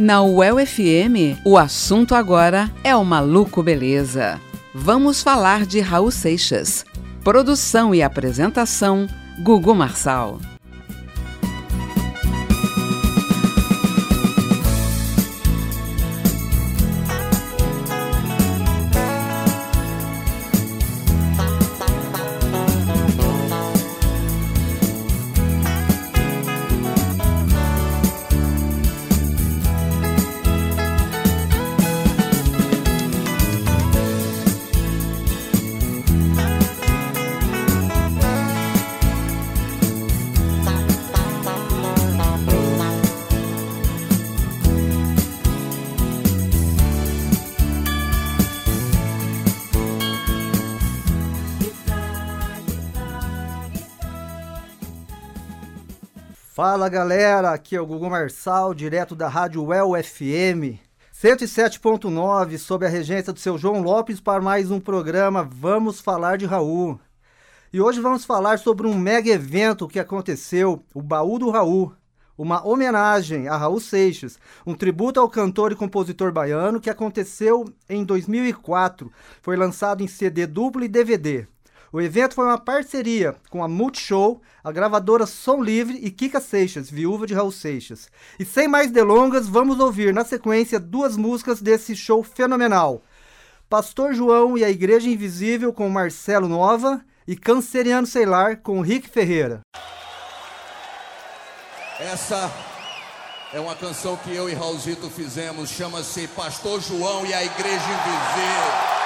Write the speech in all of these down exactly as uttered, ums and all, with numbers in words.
Na U E L F M, o assunto agora é o Maluco Beleza. Vamos falar de Raul Seixas. Produção e apresentação, Gugu Marçal. Fala galera, aqui é o Gugu Marçal, direto da Rádio U E L F M cento e sete ponto nove, sob a regência do seu João Lopes, para mais um programa Vamos Falar de Raul. E hoje vamos falar sobre um mega evento que aconteceu, o Baú do Raul, uma homenagem a Raul Seixas, um tributo ao cantor e compositor baiano que aconteceu em dois mil e quatro, foi lançado em C D duplo e D V D. O evento foi uma parceria com a Multishow, a gravadora Som Livre e Kika Seixas, viúva de Raul Seixas. E sem mais delongas, vamos ouvir na sequência duas músicas desse show fenomenal. Pastor João e a Igreja Invisível com Marcelo Nova e Canceriano Ceilar com Rick Ferreira. Essa é uma canção que eu e Raulzito fizemos, chama-se Pastor João e a Igreja Invisível.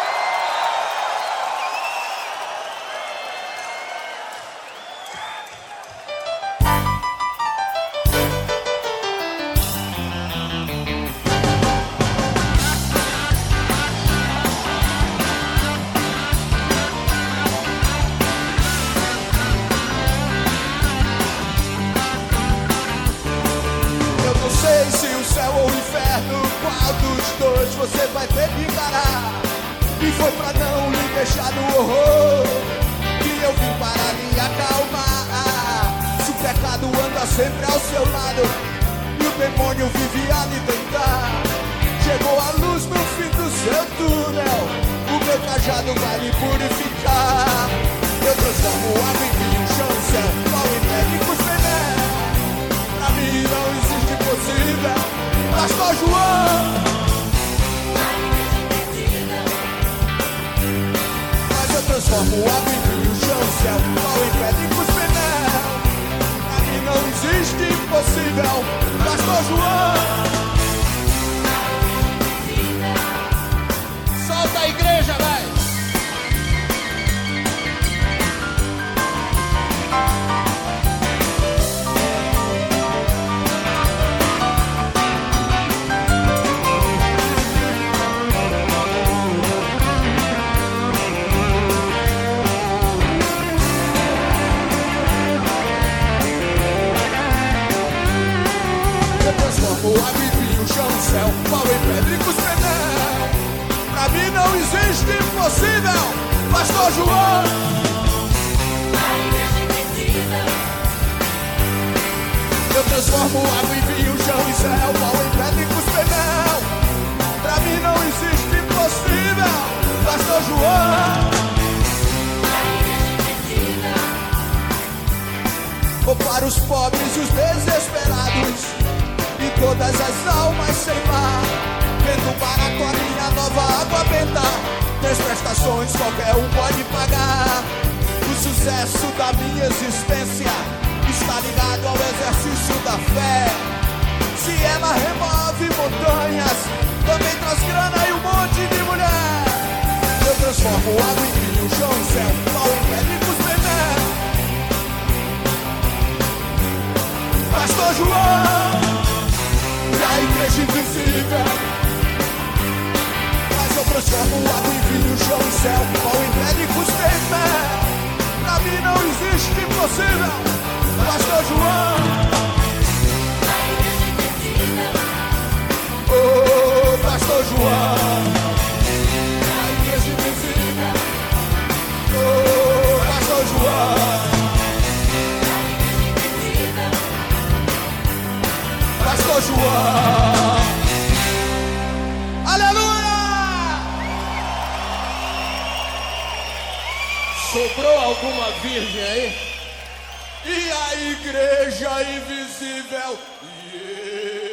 Você vai ter que encarar. E foi pra não lhe deixar no horror que eu vim para lhe acalmar. Se o pecado anda sempre ao seu lado e o demônio vive a lhe tentar, chegou a luz no fim do seu túnel, o meu cajado vai lhe purificar. Eu transformo água em vinho, chão e céu, mal e neve com mel. Pra mim não existe impossível, Pastor João. Eu transformo água em vinho, chão e céu, mal em pedra e cuspinel. Pra mim não existe impossível, Pastor João. Solta a igreja, vai! Transformo água em vinho, chão e céu, pau em pedra e cuspinel. Pra mim não existe impossível, Pastor João. Eu transformo água em vinho, chão e céu, pau em pedra e cuspinel. Pra mim não existe impossível, Pastor João. Vou para os pobres e os desesperados e todas as almas sem mar, vendo barato a minha nova água benta. Três prestações qualquer um pode pagar. O sucesso da minha existência está ligado ao exercício da fé. Se ela remove montanhas, também traz grana e um monte de mulher. Eu transformo água em vinho, chão e céu, pau em pedra e cuspinel. Pastor João e a Igreja Invisível. Mas eu transformo água em vinho, chão e céu, pau em pedra e cuspinel. Pra mim não existe impossível, Pastor João. Oh, Pastor João, a Igreja Invisível. Oh, Pastor João, Pastor João. virgem aí. E a igreja invisível. Yeah.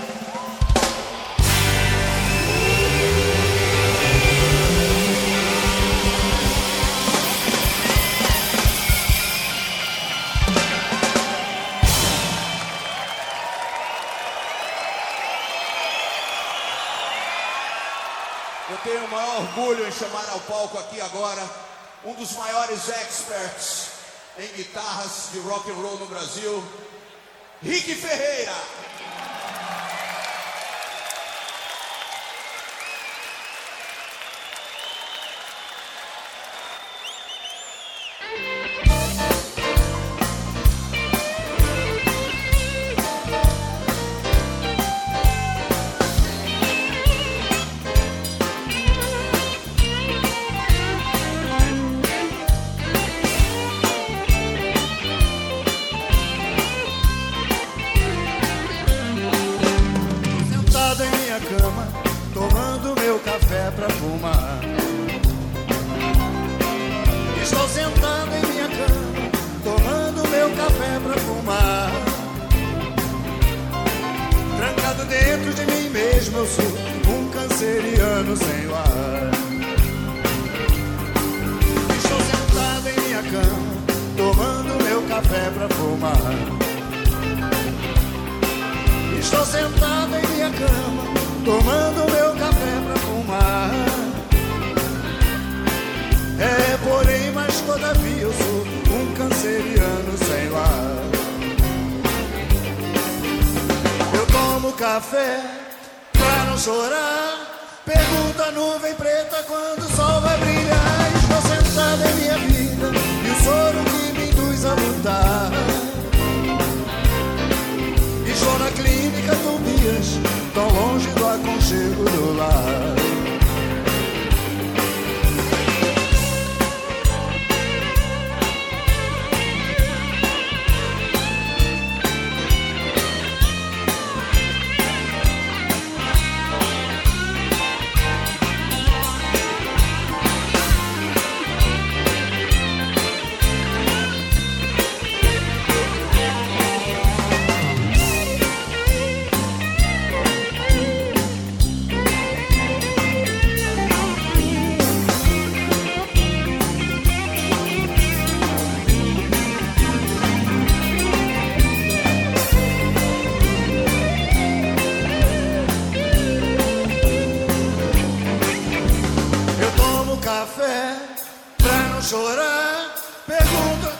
Eu tenho o maior orgulho em chamar ao palco aqui agora um dos maiores experts em guitarras de rock and roll no Brasil, Rick Ferreira. Café pra não chorar. Pergunta a nuvem preta quando o sol vai brilhar. Estou sentado em minha vida e o soro que me induz a lutar. Estou na clínica Tobias, tão longe do aconchego do lar. Chorar, pergunta.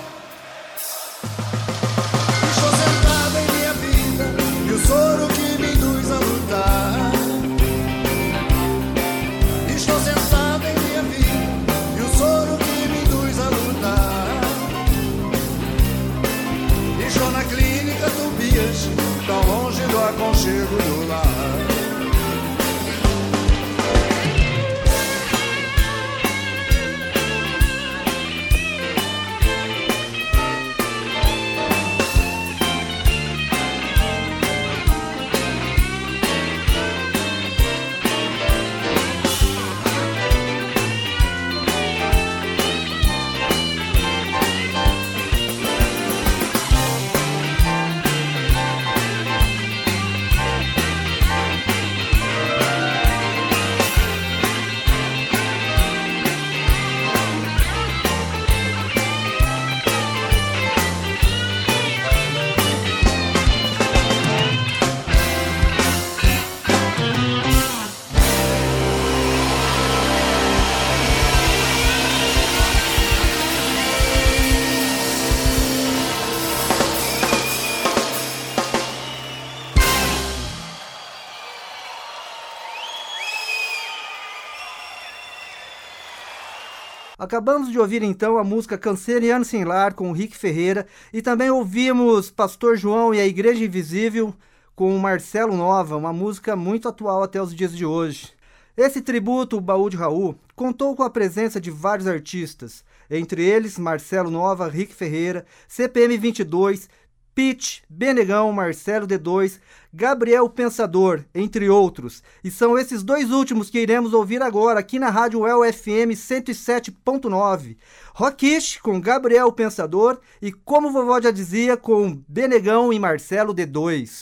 Estou sentado em minha vida e o soro que me induz a lutar. Estou sentado em minha vida e o soro que me induz a lutar. Estou na clínica Tobias, tão longe do aconchego do lar. Acabamos de ouvir então a música Canceriano Sem Lar com o Rick Ferreira e também ouvimos Pastor João e a Igreja Invisível com o Marcelo Nova, uma música muito atual até os dias de hoje. Esse tributo, o Baú de Raul, contou com a presença de vários artistas, entre eles Marcelo Nova, Rick Ferreira, C P M vinte e dois, Pitty, Benegão, Marcelo D dois, Gabriel Pensador, entre outros. E são esses dois últimos que iremos ouvir agora aqui na Rádio U E L F M cento e sete ponto nove. Rockish com Gabriel Pensador e, como vovó já dizia, com Benegão e Marcelo D dois.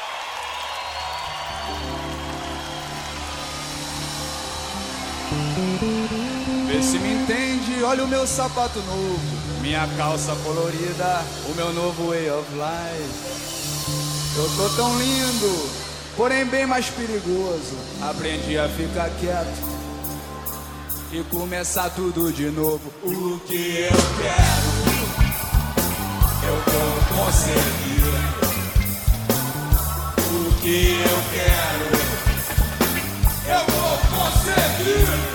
Vê se me entende, olha o meu sapato novo, minha calça colorida, o meu novo way of life. Eu tô tão lindo, porém bem mais perigoso. Aprendi a ficar quieto e começar tudo de novo. O que eu quero, eu vou conseguir. O que eu quero, eu vou conseguir.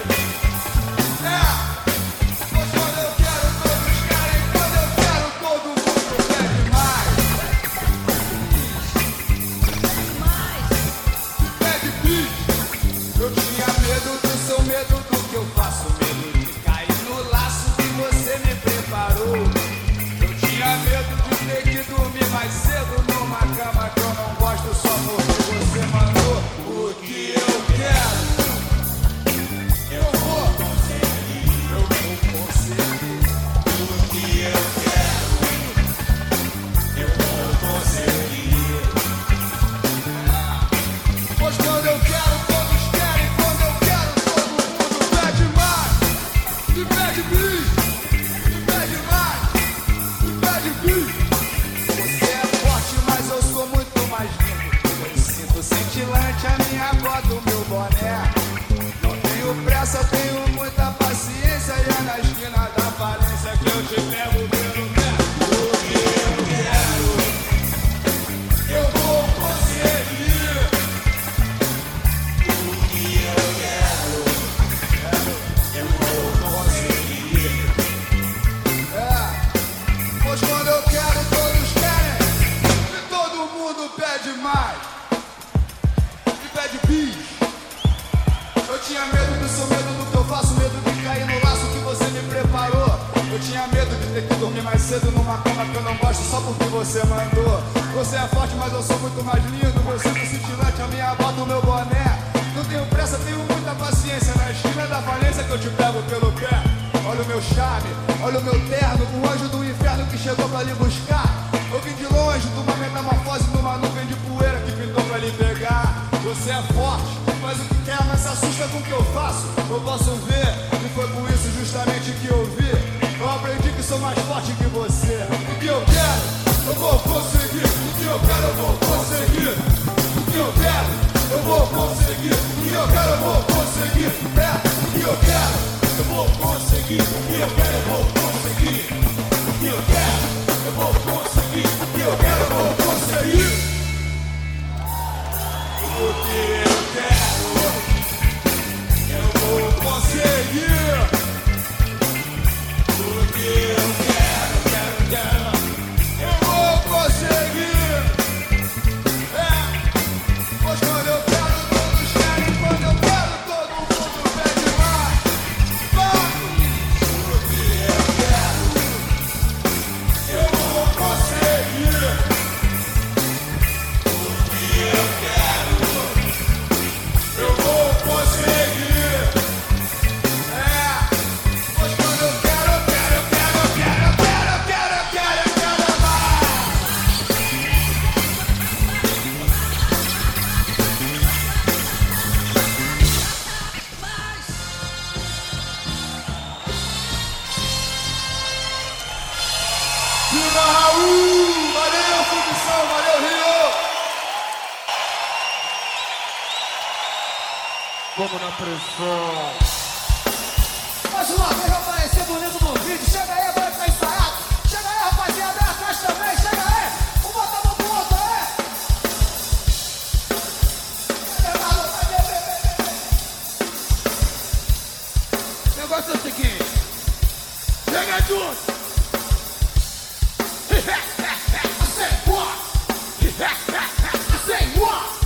Vamos na pressão. Mais uma vez vai aparecer bonito no vídeo. Chega aí, agora que tá ensaiado. Chega aí, rapaziada, atrás também. Chega aí. Um bota a mão pro outro, é? O negócio é o seguinte. Chega junto. I say what? I say what?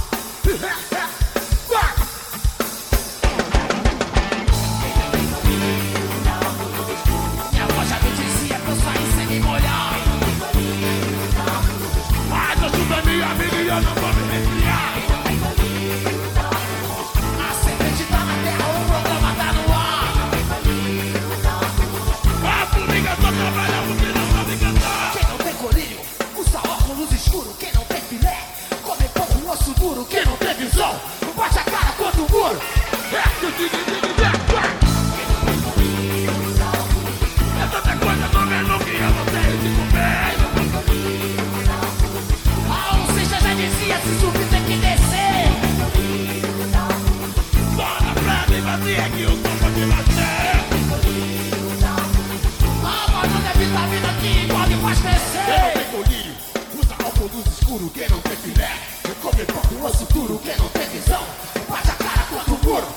abastecer. Quem não tem colírio, usa óculos escuros. Quem não tem filé, come pão com osso duro. Quem não tem visão, bate a cara contra o muro.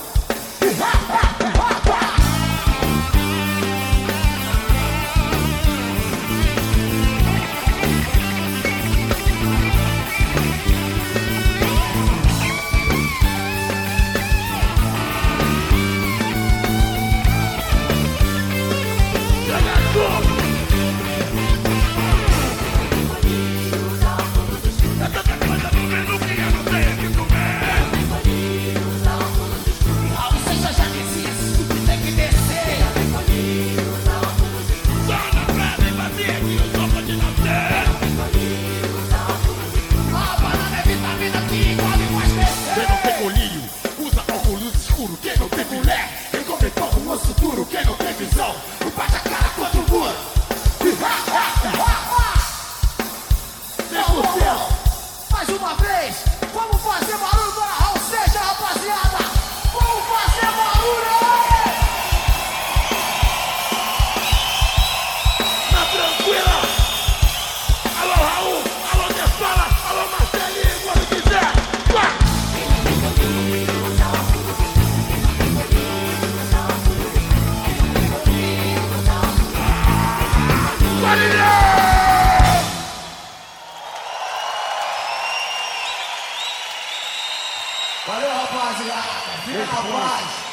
Valeu, rapaziada. Fica na paz.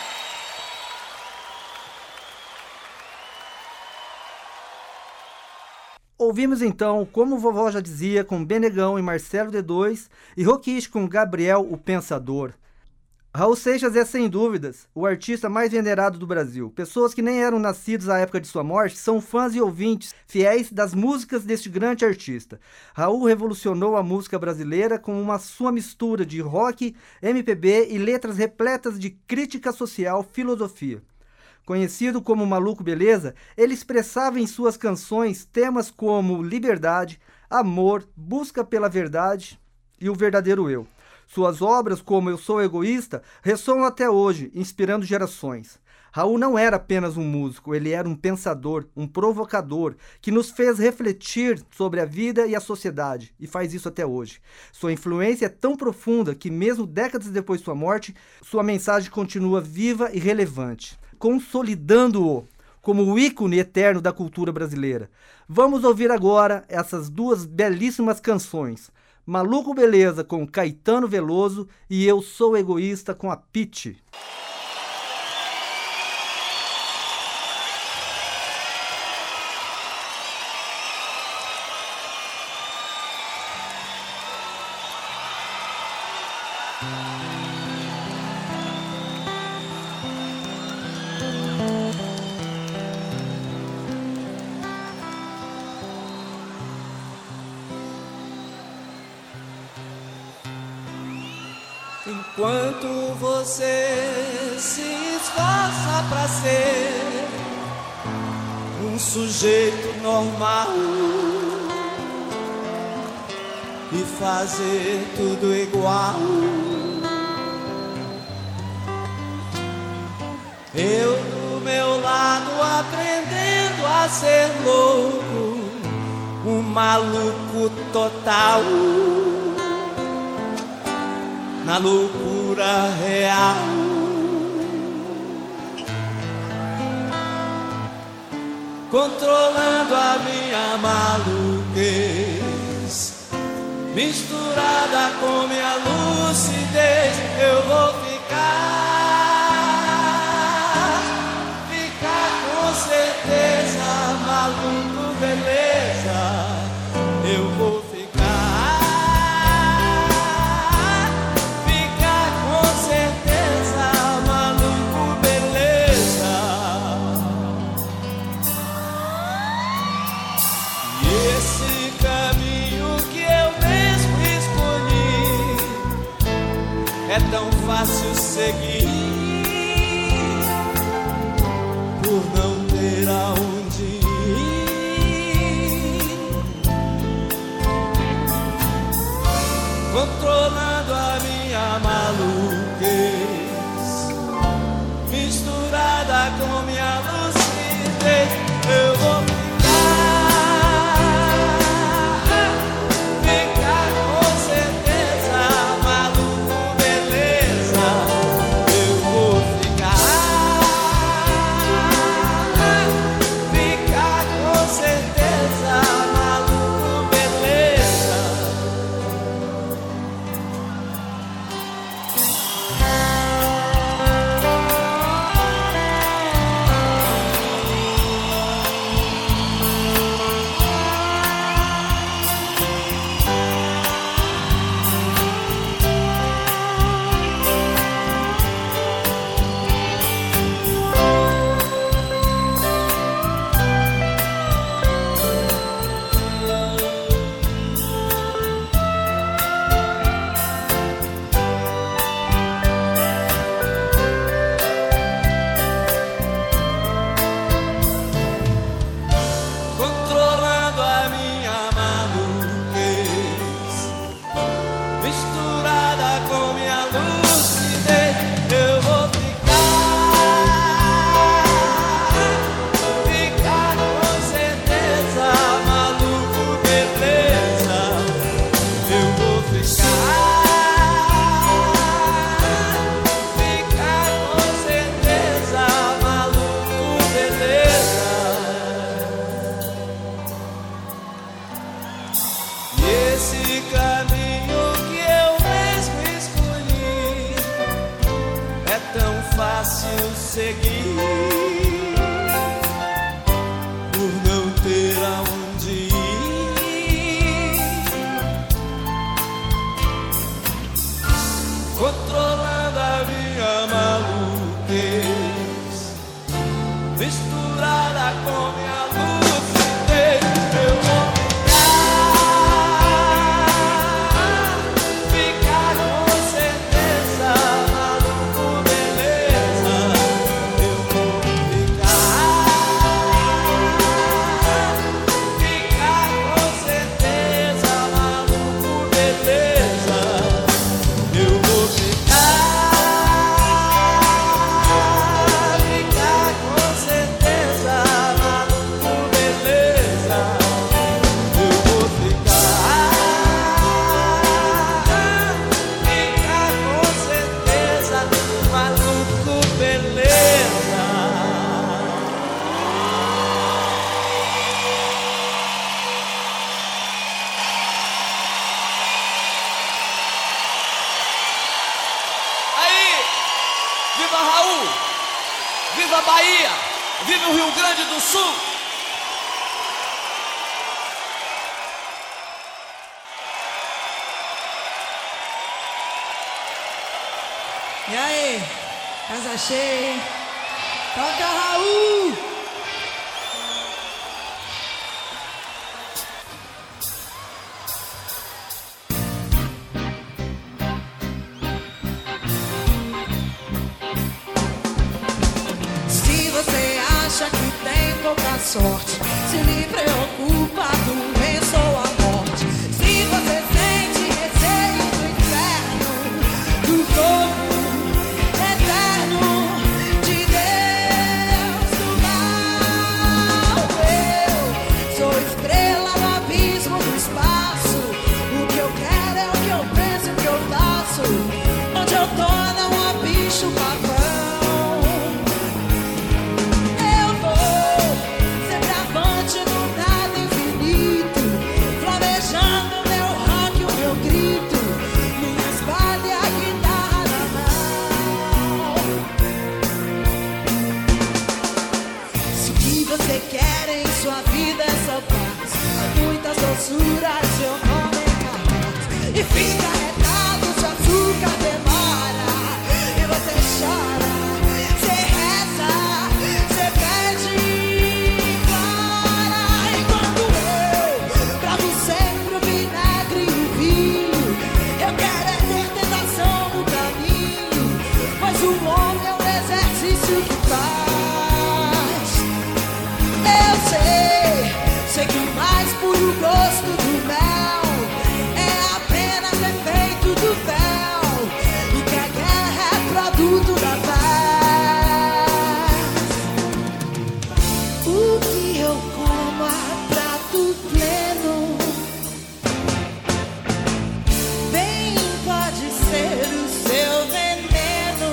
Ouvimos então, como vovó já dizia, com Benegão e Marcelo D dois e Roquiche com Gabriel o Pensador. Raul Seixas é, sem dúvidas, o artista mais venerado do Brasil. Pessoas que nem eram nascidos à época de sua morte são fãs e ouvintes fiéis das músicas deste grande artista. Raul revolucionou a música brasileira com uma sua mistura de rock, M P B e letras repletas de crítica social, filosofia. Conhecido como Maluco Beleza, ele expressava em suas canções temas como liberdade, amor, busca pela verdade e o verdadeiro eu. Suas obras, como Eu Sou Egoísta, ressoam até hoje, inspirando gerações. Raul não era apenas um músico, ele era um pensador, um provocador, que nos fez refletir sobre a vida e a sociedade, e faz isso até hoje. Sua influência é tão profunda que, mesmo décadas depois de sua morte, sua mensagem continua viva e relevante, consolidando-o como o ícone eterno da cultura brasileira. Vamos ouvir agora essas duas belíssimas canções. Maluco Beleza com Caetano Veloso e Eu Sou Egoísta com a Pitty. Enquanto você se esforça pra ser um sujeito normal e fazer tudo igual, eu do meu lado aprendendo a ser louco, um maluco total, na loucura real. Controlando a minha maluquez, misturada com minha lucidez, eu vou ficar, ficar com certeza, maluco beleza, eu vou ficar. É tão fácil seguir, por não ter aonde ir, controlando a minha maluquez, misturada com minha lucidez, eu vou ficar, seguir, por não ter aonde ir, controlando a minha maluquez, misturada com minha lucidez. Eu vou ficar, ficar com certeza maluco, beleza. Eu vou ficar, ficar com certeza maluco, beleza. Eu vou ficar, ficar com certeza maluco, beleza. Eu vou ficar, ficar com certeza maluco, beleza. Aí, viva Raul, viva Bahia, viva o Rio Grande do Sul. E aí, casa cheia, hein? Toca Raul! Se você acha que tem pouca sorte, se me preocupa, doença ou a morte. Se você sente receio do inferno, do fogo eterno de Deus do mal, eu sou estrela no abismo do espaço. O que eu quero é o que eu penso, o que eu faço. Onde eu tô não há bicho papão. Eu vou sempre avante no nada infinito, flamejando meu rock, o meu grito, minha espada e a guitarra na mão. Se o que você quer em sua vida é só paz, muitas doçuras eu como em capaz, e fica retado se o açúcar demora, e você chora, você reza, você pede e implora. Enquanto eu trago sempre o vinagre e o vinho, eu quero é ter tentação no caminho, mas o homem é um exercício que faz. Eu sei, sei que o mais puro gosto do mel é apenas efeito do véu, e que a guerra é produto da paz. O que eu como é prato pleno, bem pode ser o seu veneno,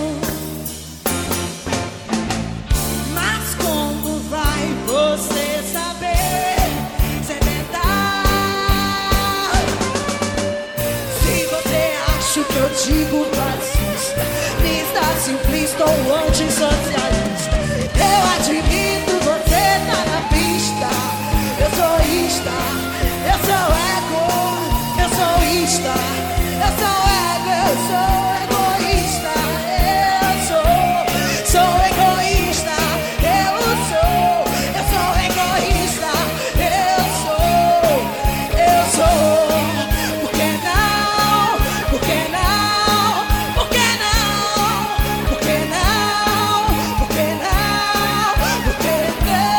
mas como vai você saber sem tentar? Se você acha o que eu digo fascista, lista simplista ou antissocialista, eu admito, você tá na pista. Eu sou ista, eu sou ego, eu sou ista, eu sou ego, eu sou egoísta, eu sou, sou egoísta, eu sou, eu sou egoísta, eu sou, eu sou. Por que não? Por que não? Por que não? Por que não? Por que não? Por que não?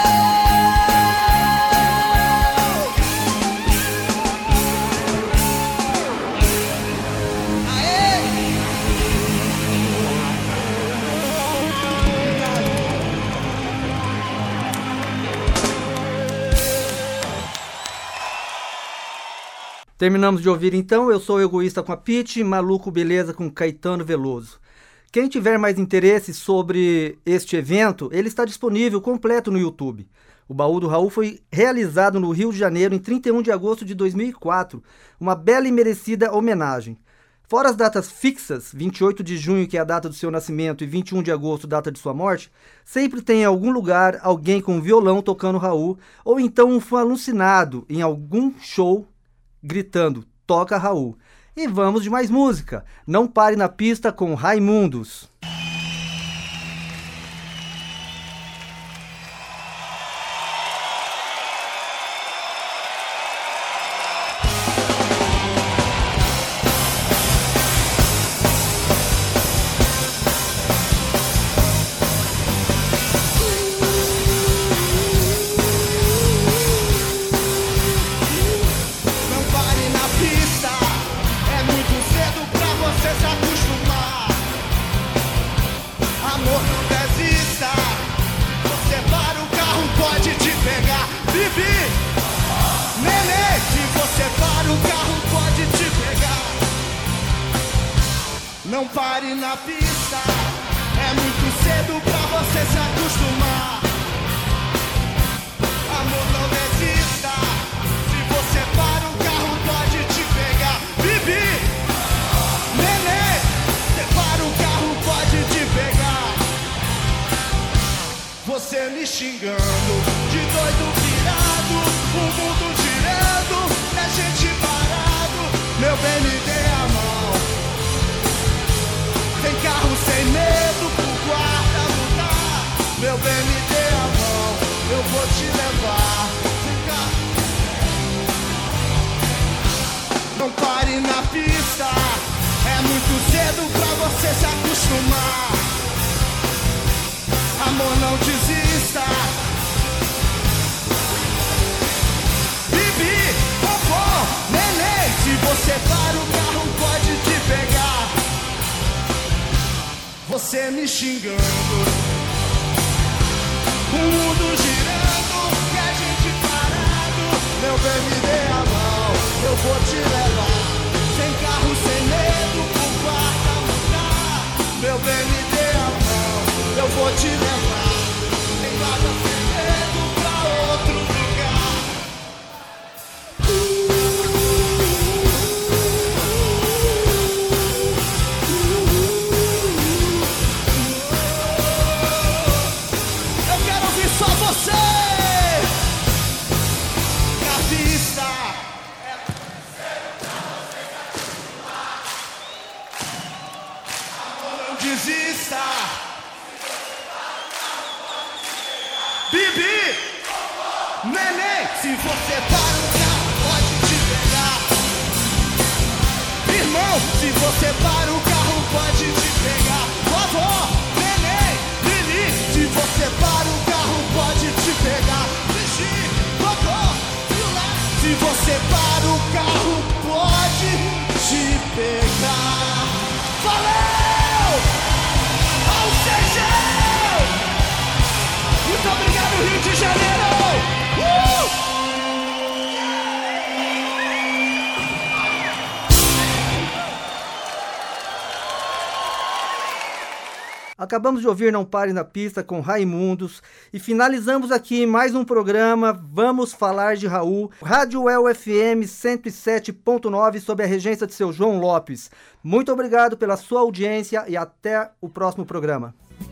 Aê! Terminamos de ouvir então Eu Sou Egoísta com a Pitty, Maluco Beleza com Caetano Veloso. Quem tiver mais interesse sobre este evento, ele está disponível completo no YouTube. O Baú do Raul foi realizado no Rio de Janeiro em trinta e um de agosto de dois mil e quatro, uma bela e merecida homenagem. Fora as datas fixas, vinte e oito de junho, que é a data do seu nascimento, e vinte e um de agosto, data de sua morte, sempre tem em algum lugar alguém com violão tocando Raul, ou então um fã alucinado em algum show gritando, toca Raul. E vamos de mais música. Não Pare na Pista com Raimundos. Não pare na pista, é muito cedo pra você se acostumar. Amor, não desista, se você para o carro pode te pegar. Bibi, neném, você para o carro pode te pegar. Você me xingando, de doido virado, o mundo girando, é gente parado. Meu bem, me dê a mão. Tem carro sem medo pro guarda mudar. Meu bem, me dê a mão, eu vou te levar. Tem carro... Não pare na pista, é muito cedo pra você se acostumar. Amor, não desista. Bibi, vovó, neném, se você para o carro pode te pegar. Você me xingando, o mundo girando, e a gente parado. Meu bem, me dê a mão, eu vou te levar. Sem carro, sem medo, pro quarto mudar. Meu bem, me dê a mão, eu vou te levar. Sem vaga, sem medo, pra outro lugar. Desista. Bibi, neném, se você para o carro pode te pegar. Irmão, se você para o carro pode te pegar. Vovó, neném, Lili, se você para o carro pode te pegar. Vici, vovó, se você para o carro pode te pegar. Valeu! Muito obrigado, Rio de Janeiro! Uh! Acabamos de ouvir Não Pare na Pista com Raimundos e finalizamos aqui mais um programa Vamos Falar de Raul, Rádio U E L F M cento e sete ponto nove sob a regência de seu João Lopes. Muito obrigado pela sua audiência e até o próximo programa.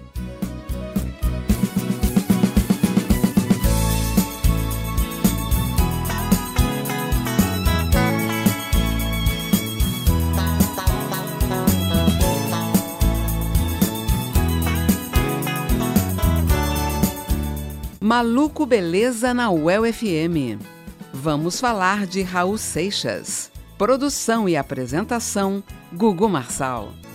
Maluco Beleza na U E L F M. Vamos falar de Raul Seixas. Produção e apresentação, Gugu Marçal.